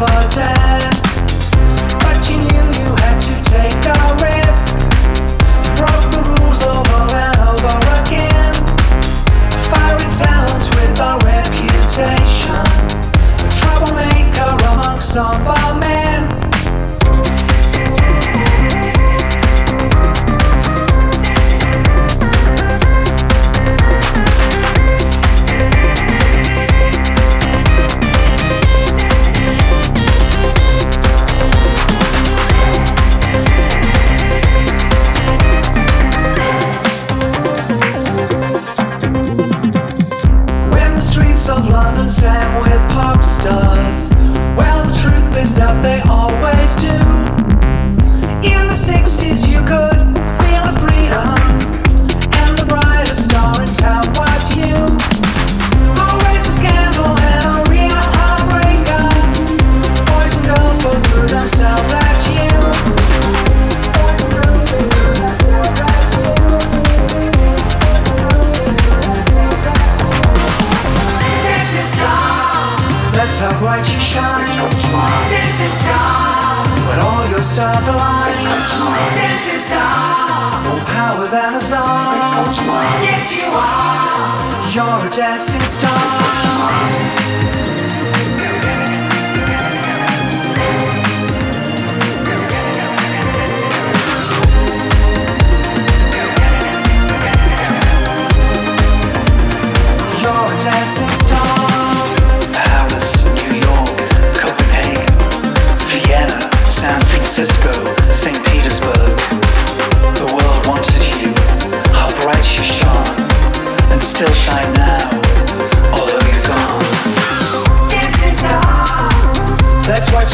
for death. But you knew you had to take a risk. Broke the rules over and over again. Fiery talent with a reputation. A troublemaker among somber men. Of London sang with pop stars. Well, the truth is that they always do. In the 60s you could feel the freedom, and the brightest star in town was you. Always a scandal and a real heartbreaker. Boys and girls both threw themselves at you. That's how bright you shine. Dancing star, when all your stars align. Dancing star, more power than a star. Yes you are, you're a dancing star. You're a dancing star. San Francisco, St. Petersburg. The world wanted you, how bright you shone, and still shine now, although you're gone. Dancing star, that's what